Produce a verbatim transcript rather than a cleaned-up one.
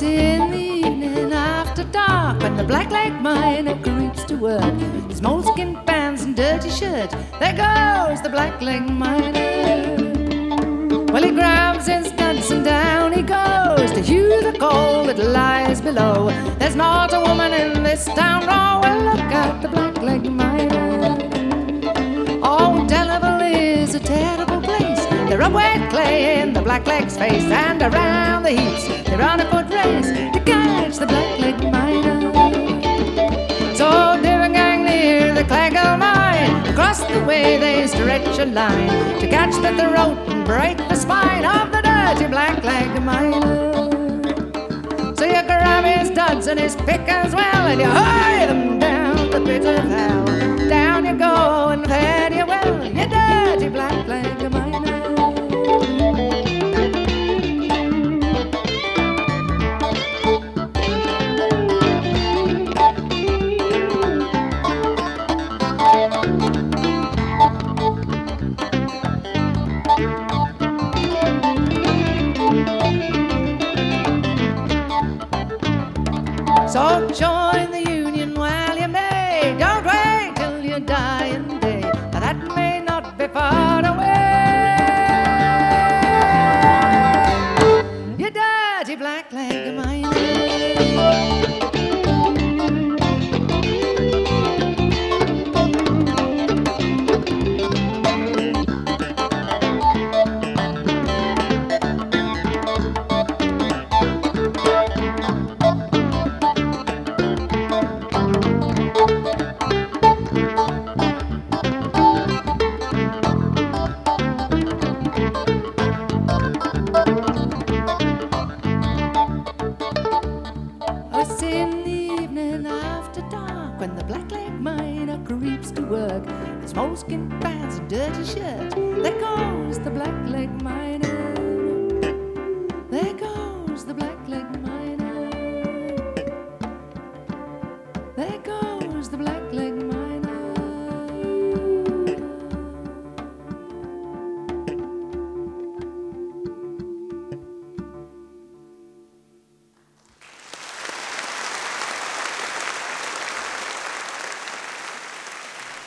It's in the evening after dark when the blackleg miner creeps to work. His moleskin pants and dirty shirt, there goes the blackleg miner. Well, he grabs his studs and down he goes to hew the coal that lies below. There's not a woman in this town, oh, well, look at the blackleg miner. Oh, Delaval is a terrible place. They rub wet clay in the blackleg's face, and around the heaps they run a foot race to catch the blackleg miner. So Devon gang near the Clagle mine, across the way they stretch a line to catch the throat and break the spine of the dirty blackleg miner. So you grab his duds and his pick as well, and you hurry them down the pit of hell. Down you go and fare you well, you dirty blackleg miner. So join the union while you may, don't wait till you die in day, that may not be far away. You dirty blackleg miner. It's in the evening after dark when the blackleg miner creeps to work. His moleskin pants and dirty shirt, there goes the blackleg miner.